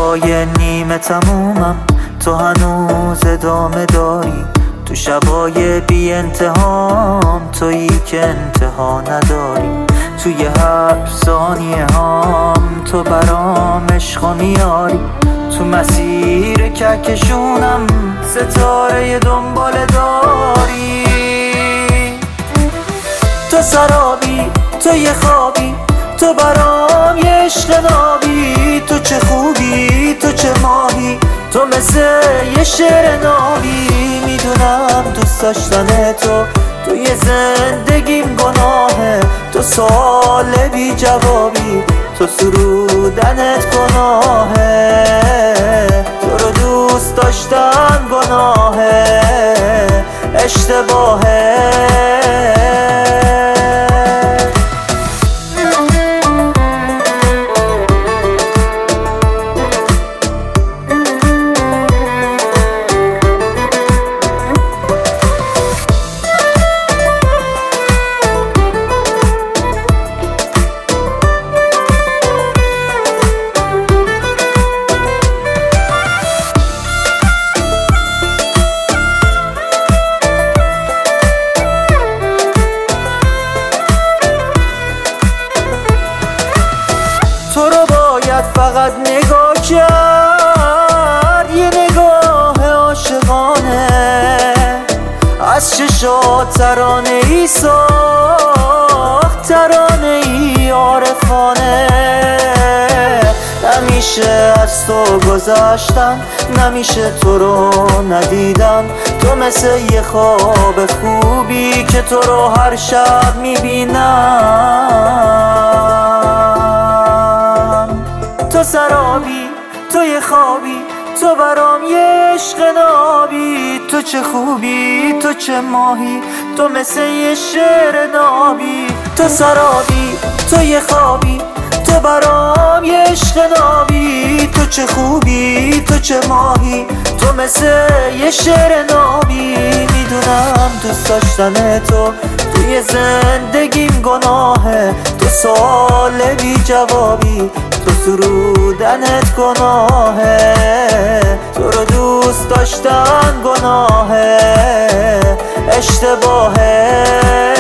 شبای نیمه تمومم، تو هنوز ادامه داری. تو شبای بی انتهام، تویی که انتها نداری. توی هر ثانیه هام تو برام عشقو میاری. تو مسیر کهکشونم ستاره دنبال داری. تو سرابی، تو یه خوابی، تو برام یه عشق نابی. تو چه خوبی، تو چه ماهی، تو مثل یه شعر نابی. میدونم دوست داشتن توی زندگیم گناهه. تو سوال بی جوابی، تو سرودنت گناهه. تو رو دوست داشتن گناهه، اشتباهه. تو رو باید فقط نگاه کرد، یه نگاه عاشقانه. از چشات ترانه ای ساخت، ترانه ای عارفانه. نمیشه از تو گذشتن، نمیشه تو رو ندیدن. تو مثل یه خواب خوبی که تو رو هر شب میبینم. تو سرابی، تو یه خوابی، تو برام یه عشق نابی. تو چه خوبی، تو چه ماهی، تو مثل یه شعر نابی. تو سرابی، تو یه خوابی، تو برام یه عشق نابی. تو چه خوبی، تو چه ماهی، تو مثل یه شعر نابی. میدونم دوست داشتن توی زندگیم گناهه. تو سوال بی جوابی، تو سرودنت گناهه. تو رو دوست داشتن گناهه، اشتباهه.